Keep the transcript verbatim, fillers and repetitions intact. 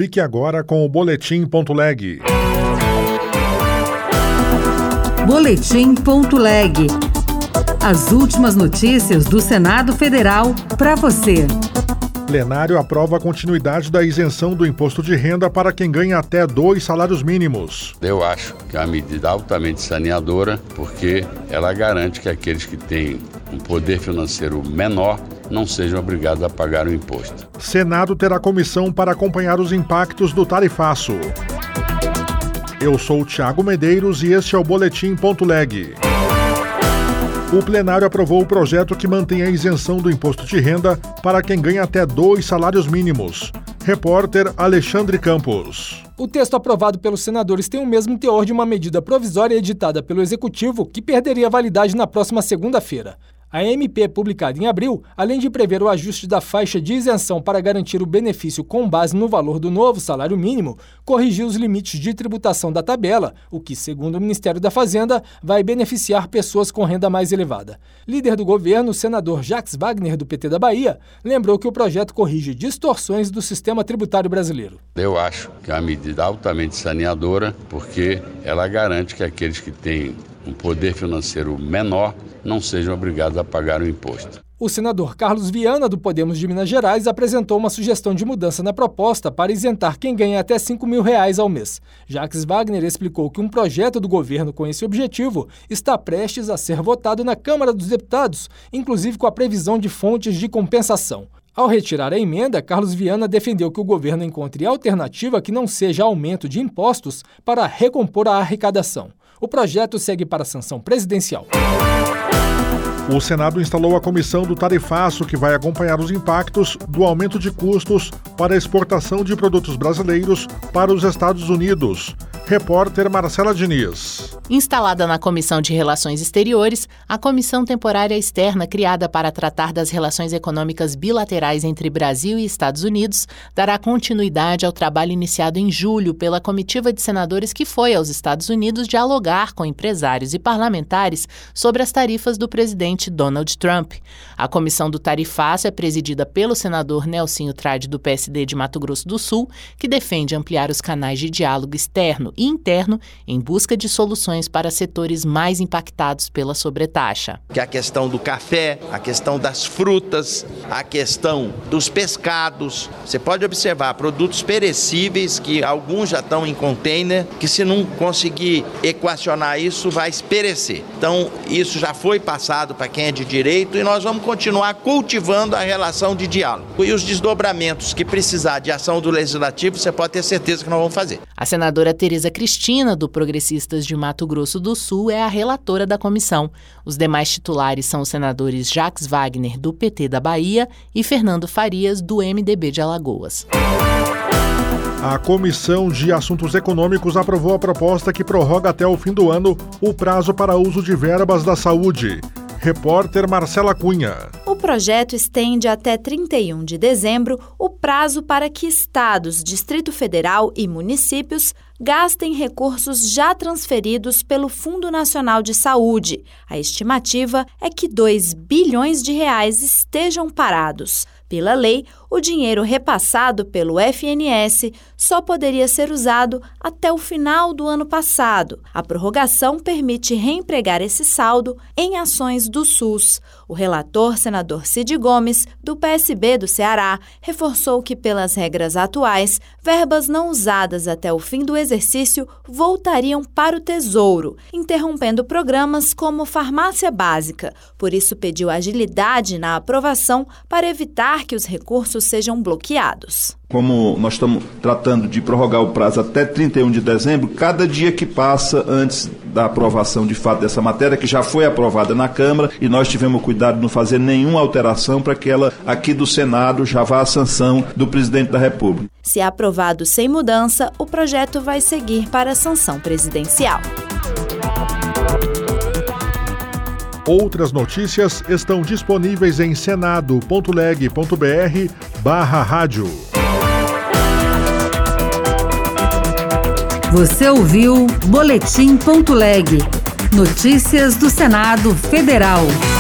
Fique agora com o Boletim.leg. Boletim.leg. As últimas notícias do Senado Federal para você. Plenário aprova a continuidade da isenção do imposto de renda para quem ganha até dois salários mínimos. Eu acho que é uma medida altamente saneadora, porque ela garante que aqueles que têm um poder financeiro menor não sejam obrigados a pagar o imposto. Senado terá comissão para acompanhar os impactos do tarifaço. Eu sou o Thiago Medeiros e este é o Boletim.leg. O plenário aprovou o projeto que mantém a isenção do imposto de renda para quem ganha até dois salários mínimos. Repórter Alexandre Campos. O texto aprovado pelos senadores tem o mesmo teor de uma medida provisória editada pelo Executivo, que perderia validade na próxima segunda-feira. A M P, publicada em abril, além de prever o ajuste da faixa de isenção para garantir o benefício com base no valor do novo salário mínimo, corrigiu os limites de tributação da tabela, o que, segundo o Ministério da Fazenda, vai beneficiar pessoas com renda mais elevada. Líder do governo, o senador Jacques Wagner, do P T da Bahia, lembrou que o projeto corrige distorções do sistema tributário brasileiro. Eu acho que é uma medida altamente saneadora, porque ela garante que aqueles que têm um poder financeiro menor não sejam obrigados a pagar o imposto. O senador Carlos Viana, do Podemos de Minas Gerais, apresentou uma sugestão de mudança na proposta para isentar quem ganha até cinco mil reais ao mês. Jacques Wagner explicou que um projeto do governo com esse objetivo está prestes a ser votado na Câmara dos Deputados, inclusive com a previsão de fontes de compensação. Ao retirar a emenda, Carlos Viana defendeu que o governo encontre alternativa que não seja aumento de impostos para recompor a arrecadação. O projeto segue para a sanção presidencial. O Senado instalou a comissão do tarifaço, que vai acompanhar os impactos do aumento de custos para a exportação de produtos brasileiros para os Estados Unidos. Repórter Marcela Diniz. Instalada na Comissão de Relações Exteriores, a Comissão Temporária Externa, criada para tratar das relações econômicas bilaterais entre Brasil e Estados Unidos, dará continuidade ao trabalho iniciado em julho pela comitiva de senadores que foi aos Estados Unidos dialogar com empresários e parlamentares sobre as tarifas do presidente Donald Trump. A Comissão do Tarifaço é presidida pelo senador Nelsinho Trade, do P S D de Mato Grosso do Sul, que defende ampliar os canais de diálogo externo e interno em busca de soluções para setores mais impactados pela sobretaxa. Que a questão do café, a questão das frutas, a questão dos pescados. Você pode observar produtos perecíveis que alguns já estão em container, que se não conseguir equacionar isso, vai perecer. Então, isso já foi passado para quem é de direito e nós vamos continuar cultivando a relação de diálogo. E os desdobramentos que precisar de ação do Legislativo, você pode ter certeza que nós vamos fazer. A senadora Tereza Cristina, do Progressistas de Mato Grosso do Sul, é a relatora da comissão. Os demais titulares são os senadores Jacques Wagner, do P T da Bahia, e Fernando Farias, do M D B de Alagoas. A Comissão de Assuntos Econômicos aprovou a proposta que prorroga até o fim do ano o prazo para uso de verbas da saúde. Repórter Marcela Cunha. O projeto estende até trinta e um de dezembro o prazo para que estados, Distrito Federal e municípios gastem recursos já transferidos pelo Fundo Nacional de Saúde. A estimativa é que dois bilhões de reais estejam parados. Pela lei, o dinheiro repassado pelo F N S só poderia ser usado até o final do ano passado. A prorrogação permite reempregar esse saldo em ações do SUS. O relator, senador Cid Gomes, do P S B do Ceará, reforçou que, pelas regras atuais, verbas não usadas até o fim do exercício voltariam para o Tesouro, interrompendo programas como Farmácia Básica. Por isso, pediu agilidade na aprovação para evitar que os recursos sejam bloqueados. Como nós estamos tratando de prorrogar o prazo até trinta e um de dezembro, cada dia que passa antes da aprovação de fato dessa matéria, que já foi aprovada na Câmara, e nós tivemos cuidado de não fazer nenhuma alteração para que ela, aqui do Senado, já vá à sanção do presidente da República. Se aprovado sem mudança, o projeto vai seguir para a sanção presidencial. Outras notícias estão disponíveis em senado.leg.br barra rádio. Você ouviu Boletim.leg. Notícias do Senado Federal.